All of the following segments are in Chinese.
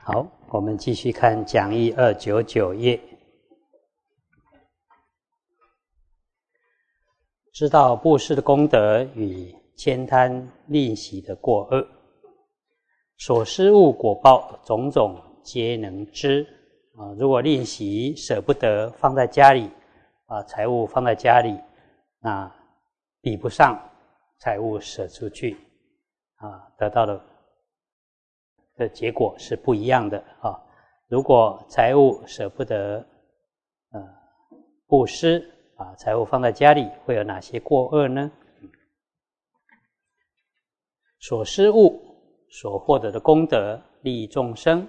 好，我们继续看讲义299页。知道布施的功德与悭贪吝惜的过恶，所施物果报种种皆能知。如果吝惜舍不得放在家里，财物放在家里，那比不上财物舍出去，得到的结果是不一样的啊。如果财物舍不得布施，把财物放在家里，会有哪些过恶呢？所施物所获得的功德利益众生，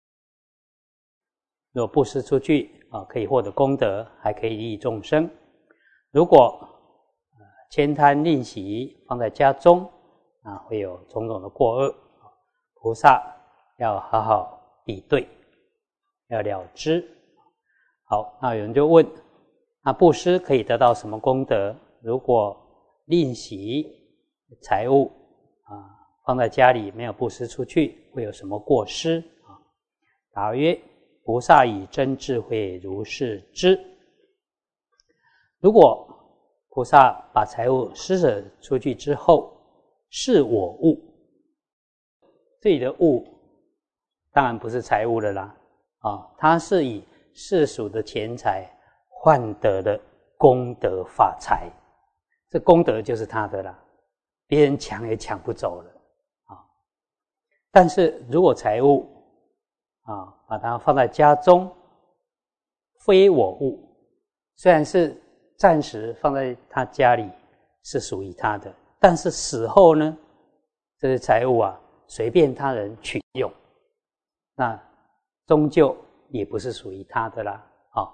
如果布施出去可以获得功德，还可以利益众生。如果悭贪吝惜放在家中，会有种种的过恶。菩萨要好好比对，要了知。好，那有人就问，那布施可以得到什么功德？如果吝惜财物放在家里没有布施出去，会有什么过失？答曰：菩萨以真智慧如是知。如果菩萨把财物施舍出去之后，是我物，这里的物当然不是财物了啦，它是以世俗的钱财换得的功德法财，这功德就是他的啦，别人抢也抢不走了。但是如果财物把它放在家中，非我物，虽然是暂时放在他家里是属于他的，但是死后呢，这些财物随便他人取用，那终究也不是属于他的啦。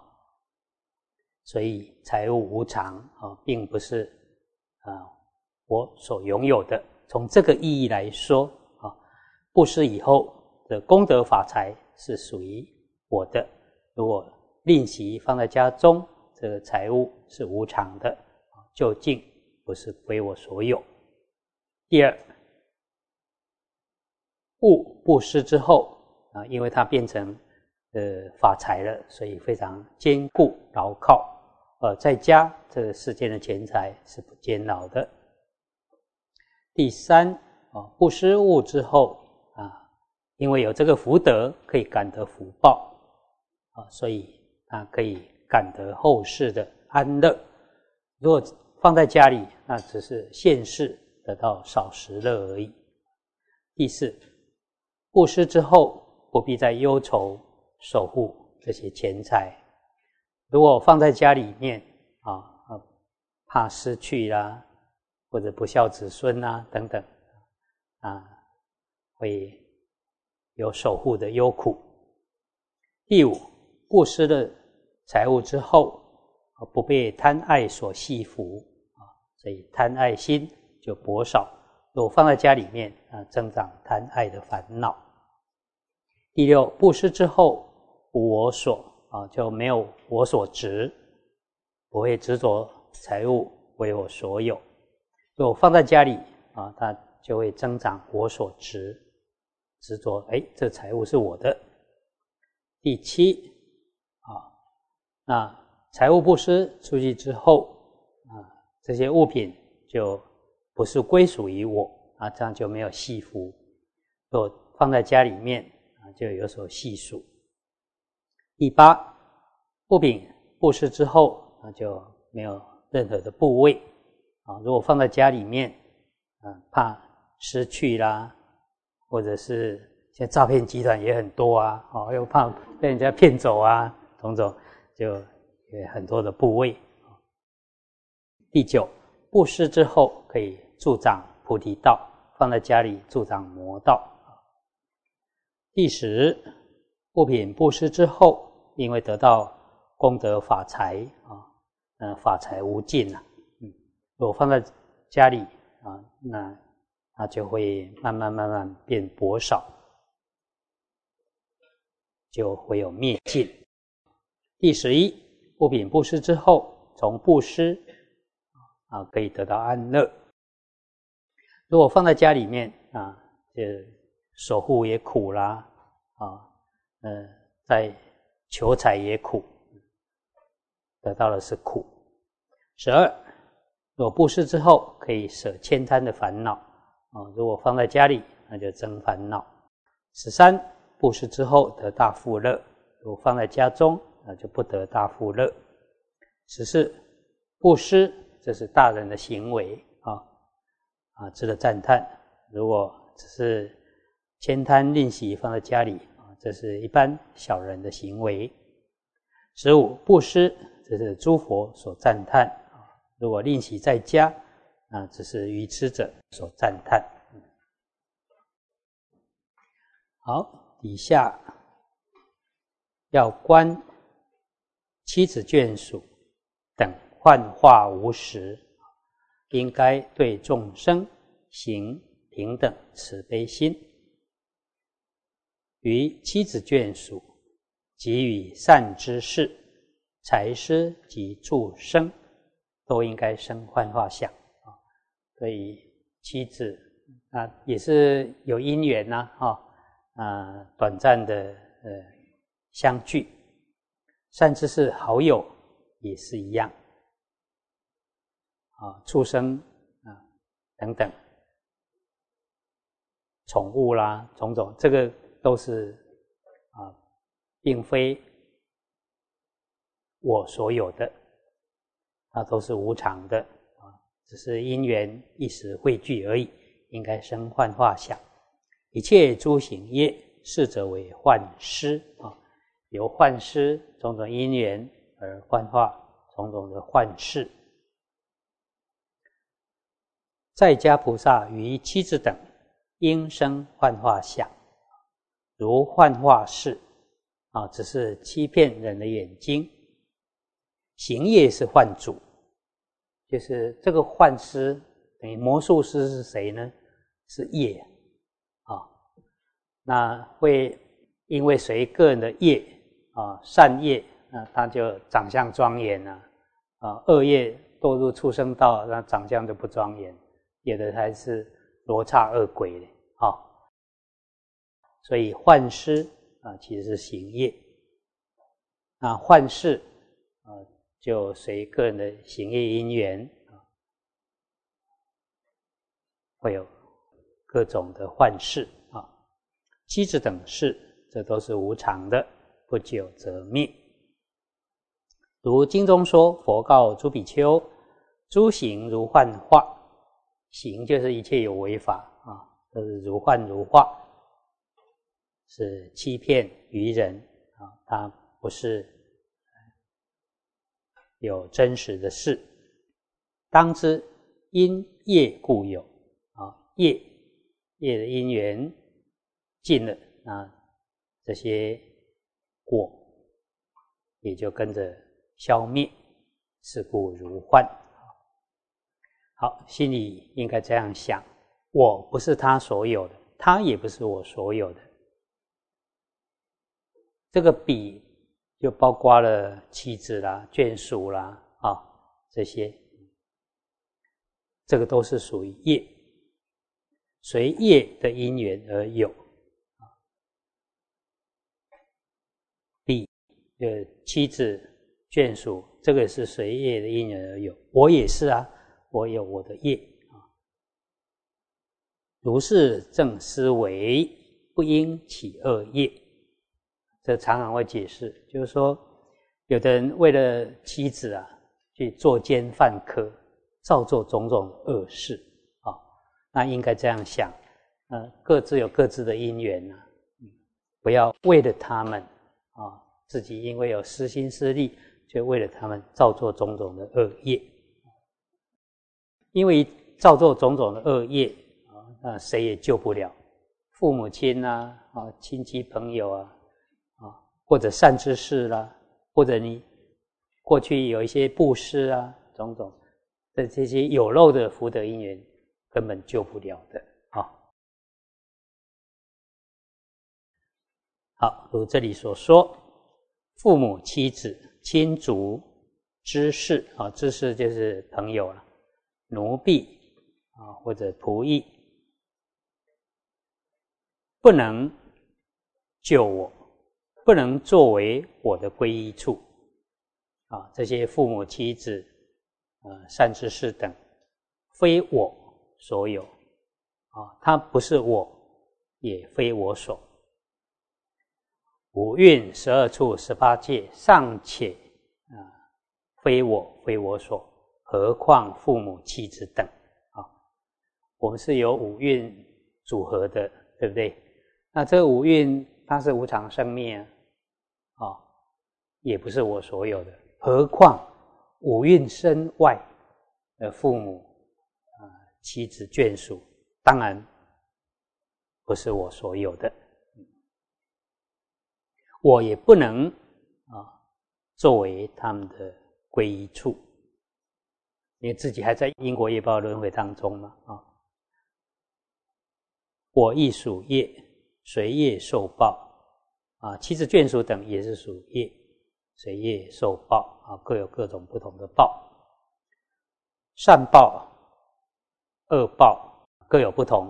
所以财物无常并不是我所拥有的。从这个意义来说，布施以后的功德法财是属于我的。如果吝惜放在家中，这个财物是无常的，究竟不是归我所有。第二，物布施之后因为它变成法财了，所以非常坚固牢靠。在家这个世间的钱财是不坚牢的。第三，布施物之后因为有这个福德，可以感得福报所以它可以感得后世的安乐。如果放在家里，那只是现世得到少时乐而已。第四，布施之后不必再忧愁守护这些钱财。如果放在家里面怕失去啦，或者不孝子孙等等会有守护的忧苦。第五，布施了财物之后不被贪爱所系缚所以贪爱心就薄少。如果放在家里面增长贪爱的烦恼。第六，布施之后无我所就没有我所执，不会执着财物为我所有。如果放在家里它就会增长我所执，执着这财物是我的。第七那财物布施出去之后这些物品就不是归属于我这样就没有系缚。如果放在家里面就有所系数。第八，物品布施之后就没有任何的部位如果放在家里面怕失去啦，或者是现在诈骗集团也很多又怕被人家骗走种种就有很多的部位。第九，布施之后可以助长菩提道，放在家里助长魔道。第十，物品布施之后因为得到功德法财法财无尽如果放在家里那它就会慢慢变薄少，就会有灭尽。第11，物品布施之后从布施可以得到安乐。如果放在家里面这守护也苦啦在求财也苦，得到的是苦。12，若布施之后可以舍悭贪的烦恼如果放在家里，那就增烦恼。13，布施之后得大富乐，如果放在家中，那就不得大富乐。14，布施这是大人的行为值得赞叹。如果只是悭贪吝惜放在家里这是一般小人的行为。15，布施这是诸佛所赞叹如果吝惜在家，那只是愚痴者所赞叹。好，底下要观妻子眷属等幻化无实，应该对众生行平等慈悲心，于妻子眷属给予善知识、财施及众生，都应该生幻化相所以妻子也是有因缘短暂的相聚，善知识好友也是一样畜生等等宠物啦种种，这个都是并非我所有的，它都是无常的只是因缘一时汇聚而已，应该生幻化相。一切诸行业，是则为幻施由幻施种种因缘而幻化种种的幻事。在家菩萨于妻子等应生幻化相，如幻化事只是欺骗人的眼睛。行业是幻主，就是这个幻师等于魔术师是谁呢？是业那会因为随个人的业善业他就长相庄严恶业堕入畜生道，那长相就不庄严，有的还是罗刹恶鬼所以幻施其实是行业，那幻事就随个人的行业因缘会有各种的幻事妻子等事，这都是无常的，不久则灭。如经中说，佛告诸比丘：诸行如幻化，行就是一切有为法都是如幻如化，是欺骗愚人它不是有真实的事。当知因业故有业的因缘尽了，那这些果也就跟着消灭，是故如幻。好，心里应该这样想，我不是他所有的，他也不是我所有的。这个比就包括了妻子啦、眷属啦这些，这个都是属于业，随业的因缘而有。比妻子、眷属，这个是随业的因缘而有，我也是我有我的业如是正思维，不应起恶业。这常常会解释，就是说有的人为了妻子去作奸犯科，造作种种恶事那应该这样想各自有各自的因缘不要为了他们自己因为有私心私利，就为了他们造作种种的恶业。因为造作种种的恶业那谁也救不了，父母亲亲戚朋友或者善知识啦，或者你过去有一些布施种种的这些有漏的福德因缘，根本救不了的好，如这里所说，父母、妻子、亲族、知士知士就是朋友了，奴婢或者仆役，不能救我，不能作为我的皈依处。这些父母妻子善知识等，非我所有他不是我，也非我所。五蕴12处18界尚且非我非我所，何况父母妻子等我们是由五蕴组合的，对不对？那这五蕴它是无常生灭也不是我所有的，何况五蕴身外的父母妻子眷属，当然不是我所有的，我也不能作为他们的皈依处，因为自己还在因果业报轮回当中嘛我亦属业，随业受报妻子眷属等也是属业，随业受报各有各种不同的报。善报恶报各有不同，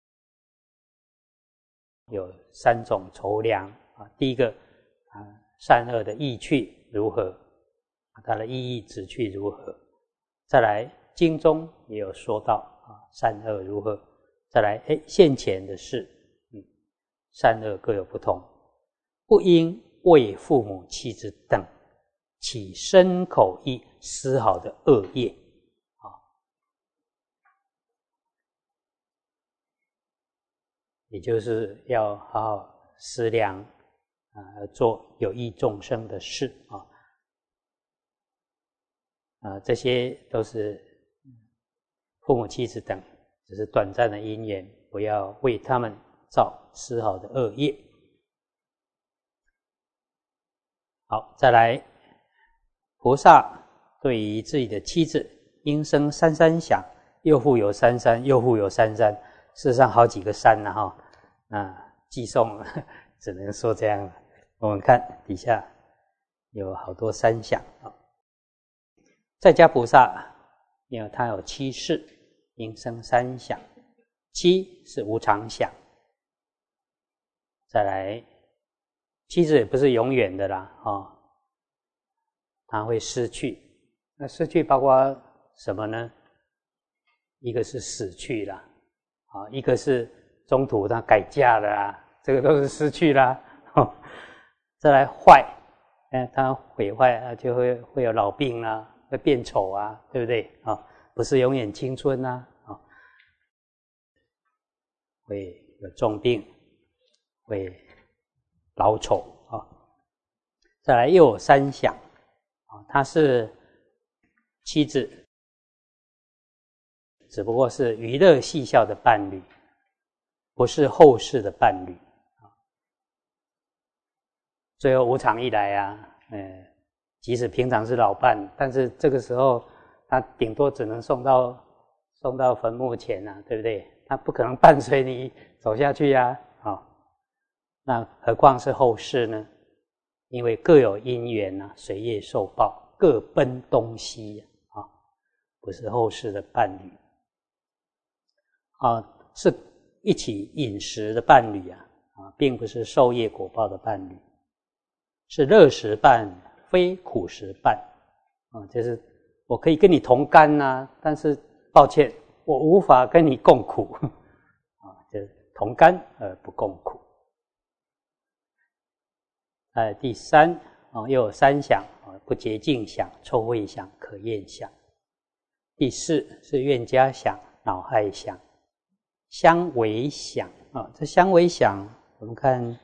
有3种筹量第一个善恶的意趣如何，它的意义旨趣如何。再来经中也有说到善恶如何。再来现前的事善恶各有不同，不应为父母妻子等起身口意丝毫的恶业也就是要好好思量做有益众生的事这些都是父母妻子等只是短暂的因缘，不要为他们造丝毫的恶业。好，再来，菩萨对于自己的妻子应生三三想，又复有三三，又复有三三，事实上好几个三寄送只能说这样了。我们看底下有好多三想在家菩萨因为他有7世，应生3想，7是无常想。再来，妻子也不是永远的啦他会失去。那失去包括什么呢？一个是死去啦一个是中途他改嫁了啦，这个都是失去啦再来坏，他毁坏就会有老病啦，会变丑对不对不是永远青春会有重病，会老丑再来又有3想他是妻子，只不过是娱乐嬉笑的伴侣，不是后世的伴侣最后无常一来即使平常是老伴，但是这个时候他顶多只能送到坟墓前对不对？他不可能伴随你走下去那何况是后世呢？因为各有因缘随业受报，各奔东西不是后世的伴侣是一起饮食的伴侣并不是受业果报的伴侣，是乐食伴，非苦食伴就是我可以跟你同甘但是抱歉，我无法跟你共苦就是同甘而不共苦。第3又有3想不洁净想、臭味想、可厌想。第4是怨家想、恼害想、相违想这相违想我们看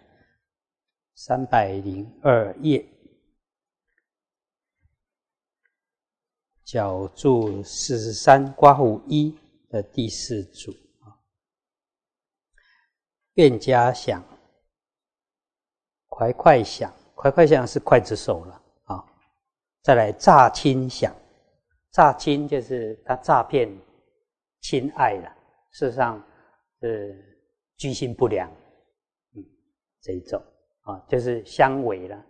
302页角注43括弧1的第4组怨家想、快快想，快快想是刽子手了再来诈亲想，诈亲就是他诈骗亲爱了，事实上是居心不良这一种就是相违了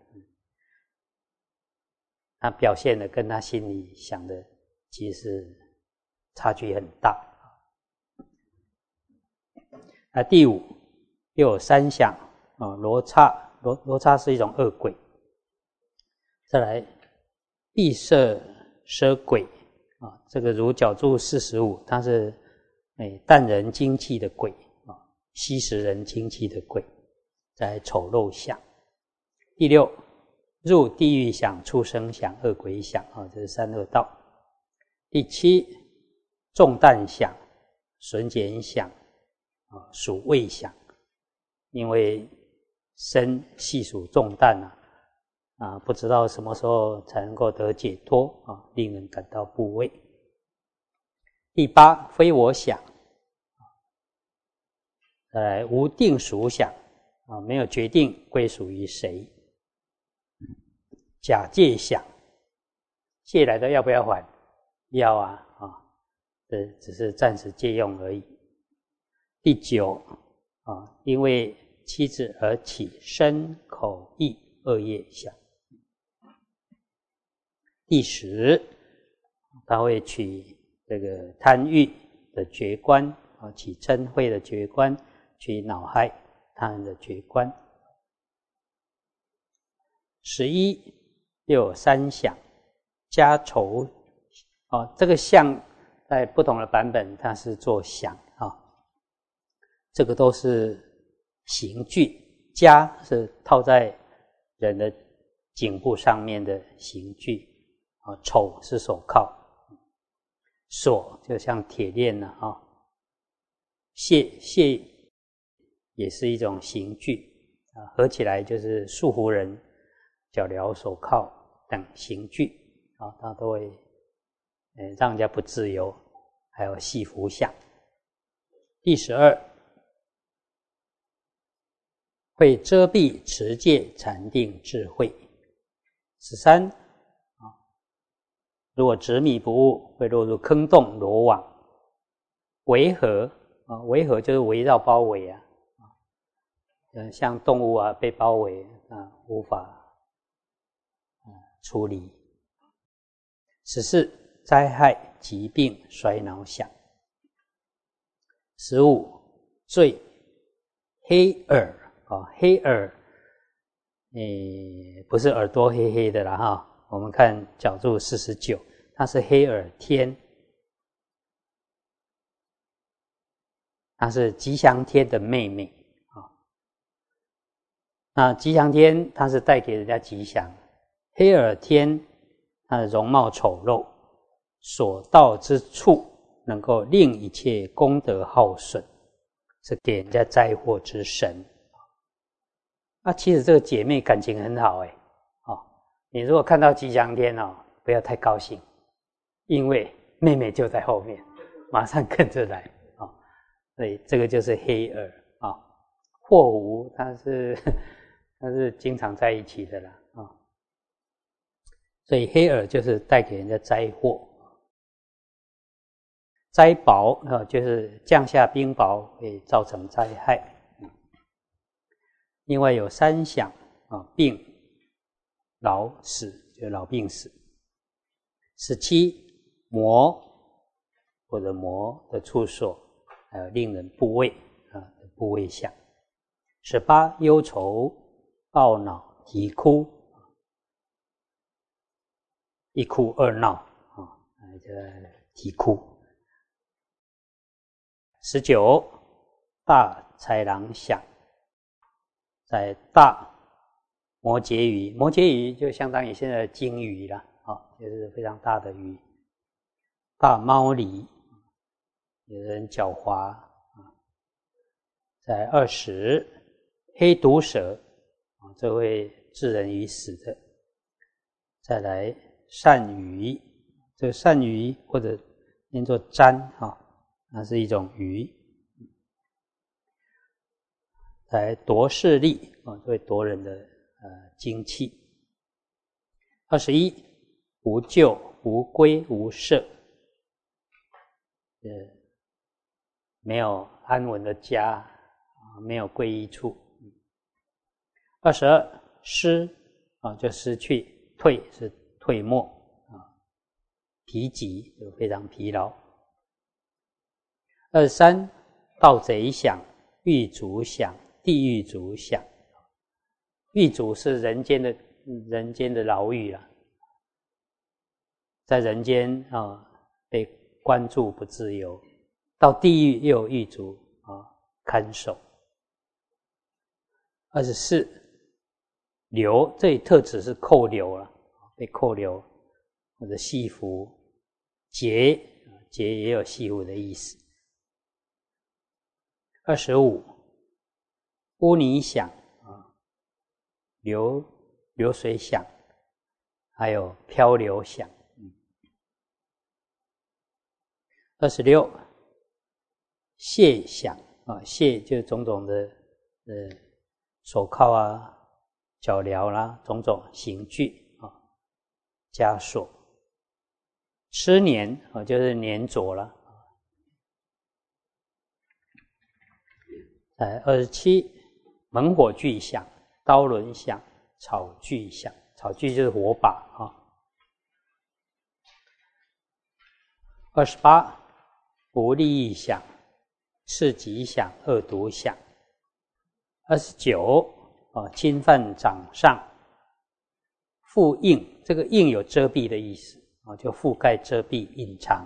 他表现的跟他心里想的其实差距很大第5又有3想罗刹是一种恶鬼。再来闭塞奢鬼这个如角柱45，它是淡人精气的鬼吸食人精气的鬼。再来丑陋相。第6，入地狱想、畜生想、恶鬼想这是三恶道。第7，重担想、损减想、属畏想，因为身系属重担不知道什么时候才能够得解脱令人感到怖畏。第8，非我想。再来无定属想没有决定归属于谁。假借想，借来的要不要还？要这只是暂时借用而已。第9，因为妻子而起身口意恶业想。第10，他会取这个贪欲的觉观起嗔恚的觉观，去恼害他人的觉观。11，又有3想，家仇这个相在不同的版本它是做想这个都是刑具，枷是套在人的颈部上面的刑具丑是手铐，锁就像铁链械也是一种刑具合起来就是束缚人、脚镣、手铐等刑具它都会让人家不自由。还有系服相。第12，会遮蔽持戒禅定智慧。13，如果执迷不悟，会落入坑洞罗网。围合围合就是围绕包围像动物被包围无法处理。14，灾害疾病衰老想。15，罪黑耳黑耳不是耳朵黑黑的啦我们看角柱49，它是黑耳天，它是吉祥天的妹妹那吉祥天它是带给人家吉祥，黑耳天它的容貌丑陋，所到之处能够令一切功德耗损，是给人家灾祸之神其实这个姐妹感情很好你如果看到吉祥天不要太高兴，因为妹妹就在后面马上跟着来所以这个就是黑耳祸无它是经常在一起的啦所以黑耳就是带给人家灾祸。灾雹就是降下冰雹会造成灾害。另外有3想病老死，就是老病死。17，魔或者魔的处所，还有令人怖畏怖畏想。18，忧愁懊恼啼哭，一哭二闹啼哭。19，大豺狼想。在大摩羯鱼，摩羯鱼就相当于现在的鲸鱼啦就是非常大的鱼。大猫狸，有人狡猾在20，黑毒蛇这会致人于死的。再来鳝鱼，这个鳝鱼或者念作瞻那是一种鱼。来夺势力会夺人的精气。21，无咎无归无舍，没有安稳的家没有归依处。22，失就失去，退是退没疲极就非常疲劳。23，盗贼想、狱卒想、地狱卒想狱卒是人间的牢狱啊，在人间被关住不自由，到地狱又有狱卒看守。24流，这里特指是扣留了，被扣留或者系缚。结也有系缚的意思。25污泥响流水响，还有漂流响。26械响械就是种种的手铐啊、脚镣啦，种种刑具枷锁。螭年就是粘着了。27猛火炬响，刀轮响，草炬响。草炬就是火把28不利益响，刺激响，恶毒响。29侵犯掌上，覆映，这个映有遮蔽的意思就覆盖、遮蔽、隐藏，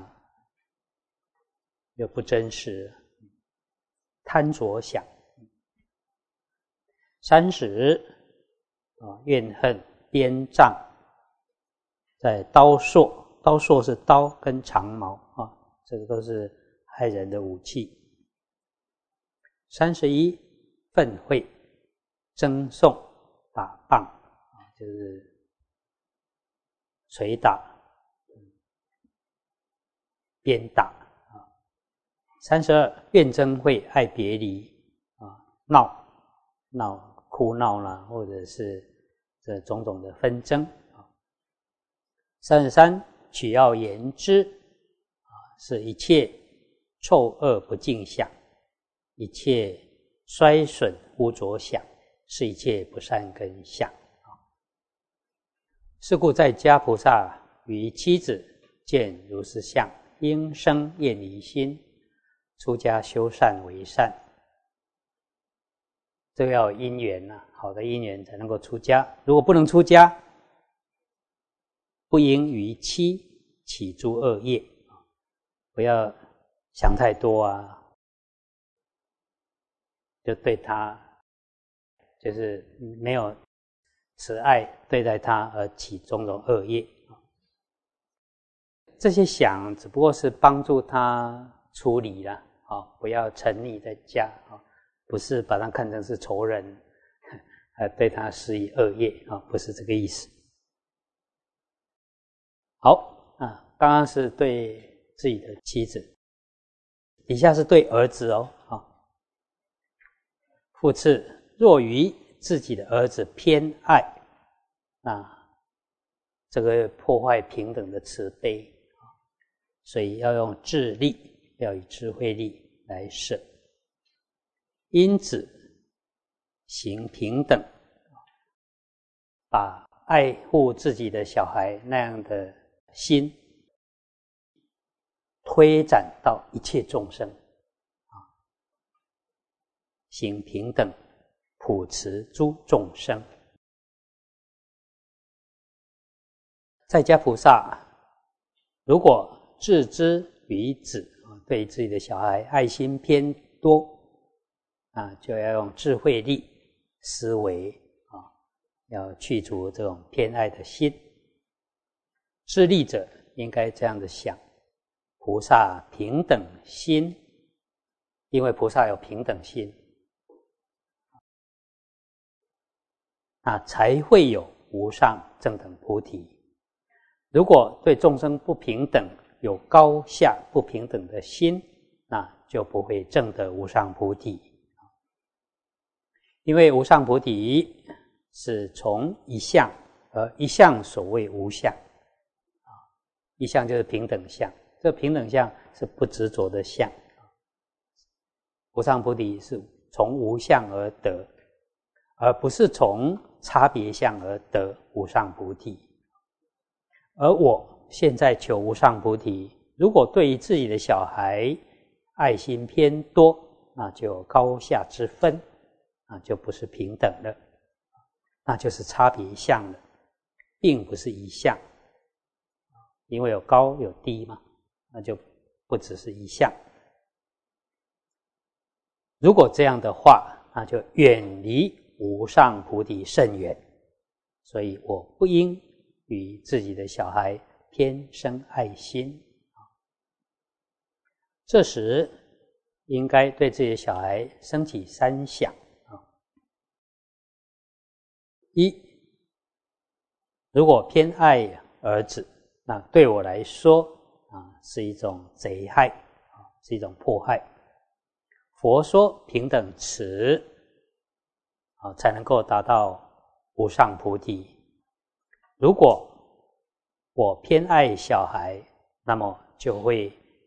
就不真实。贪着响。30怨恨鞭杖，在刀槊，刀槊是刀跟长矛这个都是害人的武器。31愤恚，争讼，打棒就是捶打、鞭打。32怨憎会，爱别离哭闹啦，或者是这种种的纷争。33取要言之是一切臭恶不净想，一切衰损污浊想，是一切不善根想。是故在家菩萨与妻子见如是相，应生厌离心，出家修善为善。这个要有因缘好的因缘才能够出家。如果不能出家，不应于妻起诸恶业，不要想太多就对他就是没有慈爱对待他而起种种恶业。这些想只不过是帮助他处理了不要沉溺在家不是把他看成是仇人对他施以恶业不是这个意思。好刚刚是对自己的妻子，底下是对儿子复次，若于自己的儿子偏爱这个破坏平等的慈悲所以要用智力，要以智慧力来摄。因此行平等，把爱护自己的小孩那样的心推展到一切众生行平等，普慈诸众生。在家菩萨如果置之于子对自己的小孩爱心偏多就要用智慧力思维要去除这种偏爱的心。智力者应该这样的想，菩萨平等心，因为菩萨有平等心才会有无上正等菩提。如果对众生不平等，有高下不平等的心，那就不会证得无上菩提。因为无上菩提是从一相，而一相所谓无相一相就是平等相，这平等相是不执着的相。无上菩提是从无相而得，而不是从差别相而得无上菩提。而我现在求无上菩提，如果对于自己的小孩爱心偏多，那就有高下之分就不是平等了。 那就是差别相了，并不是一相，因为有高有低嘛，那就不只是一相。如果这样的话，那就远离无上菩提甚远，所以我不应与自己的小孩偏生爱心。这时应该对自己的小孩升起三想。一，如果偏爱儿子，那对我来说是一种贼害，是一种迫害。佛说平等持才能够达到无上菩提。如果我偏爱小孩，那么就会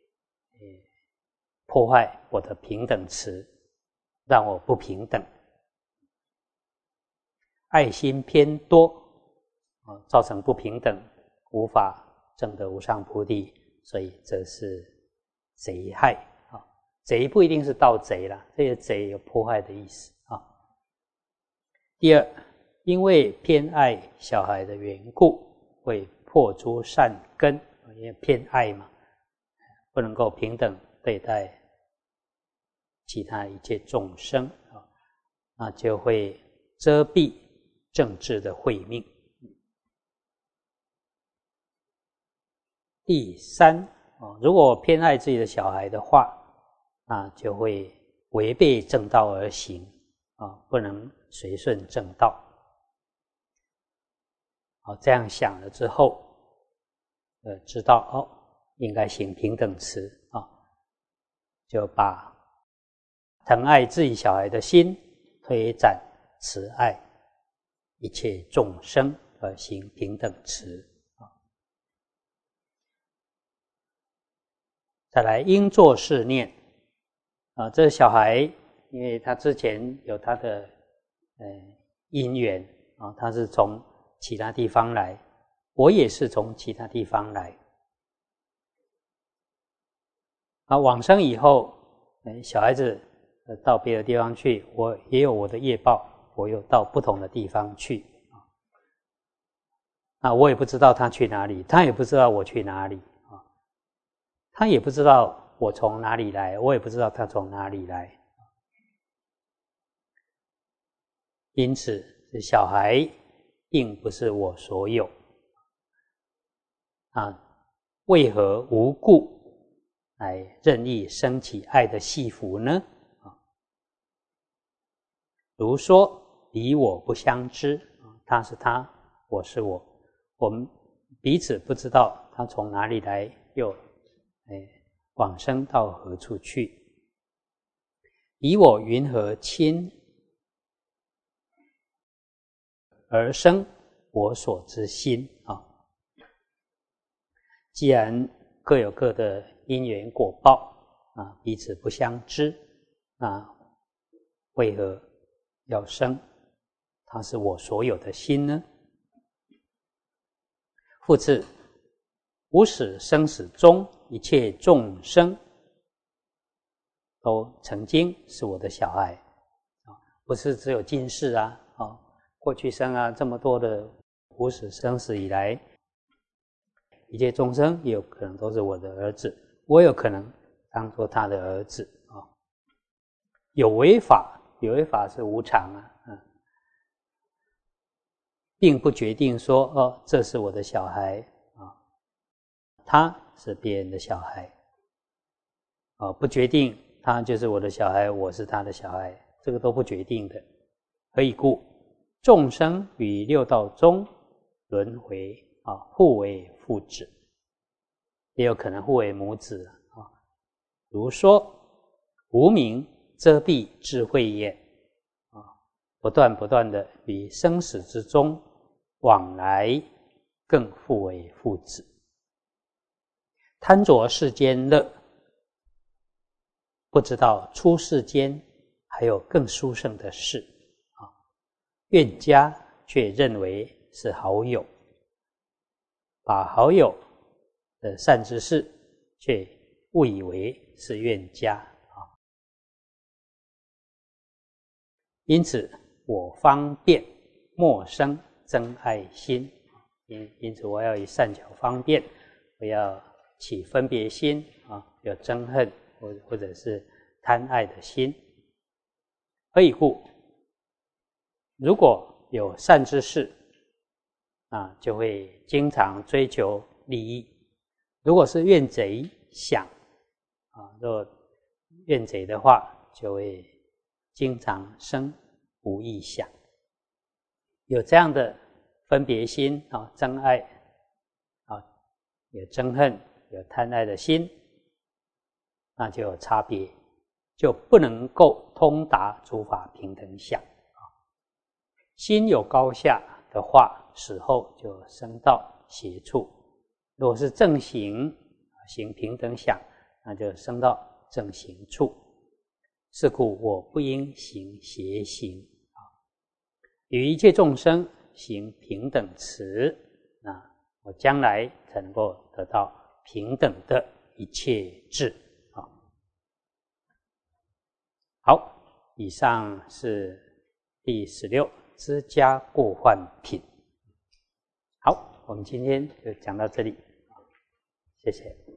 破坏我的平等持，让我不平等。爱心偏多造成不平等，无法证得无上菩提，所以这是贼害。贼不一定是盗贼啦，这些贼有破坏的意思。第二，因为偏爱小孩的缘故，会破诸善根，因为偏爱嘛，不能够平等对待其他一切众生，那就会遮蔽正智的慧命。第三，如果我偏爱自己的小孩的话，那就会违背正道而行，不能随顺正道。这样想了之后，知道应该行平等持，就把疼爱自己小孩的心推展慈爱一切众生而行平等持。再来应作是念，这小孩因为他之前有他的因缘他是从其他地方来，我也是从其他地方来。往生以后，小孩子到别的地方去，我也有我的业报，我又到不同的地方去。我也不知道他去哪里，他也不知道我去哪里，他也不知道我从哪里来，我也不知道他从哪里来。因此小孩并不是我所有，为何无故来任意升起爱的系缚呢？如说彼我不相知，他是他，我是我，我们彼此不知道他从哪里来，又往生到何处去。以我云何亲而生我所知心。既然各有各的因缘果报彼此不相知，为何要生它是我所有的心呢？复次，无始生死中一切众生都曾经是我的小孩，不是只有今世过去生这么多的无始生死以来，一切众生也有可能都是我的儿子，我有可能当作他的儿子。有为法，有为法是无常并不决定说这是我的小孩他是别人的小孩不决定他就是我的小孩，我是他的小孩，这个都不决定的。何以故？众生于六道中轮回互为父子，也有可能互为母子如说无明遮蔽智慧眼不断的于生死之中往来，更互为父子。贪着世间乐，不知道出世间还有更殊胜的事怨家却认为是好友，把好友的善知识却误以为是怨家因此我方便莫生憎爱心。因此我要以善巧方便，不要起分别心有憎恨或者是贪爱的心。何以故？如果有善知识就会经常追求利益。如果是怨贼想若怨贼的话，就会经常生不义想。有这样的分别心憎爱有憎恨有贪爱的心，那就有差别，就不能够通达诸法平等想。心有高下的话，死后就生到邪处。如果是正行行平等想，那就生到正行处。是故我不应行邪行与一切众生行平等持，我将来才能够得到平等的一切智。好，以上是第16知家过患品。好，我们今天就讲到这里，谢谢。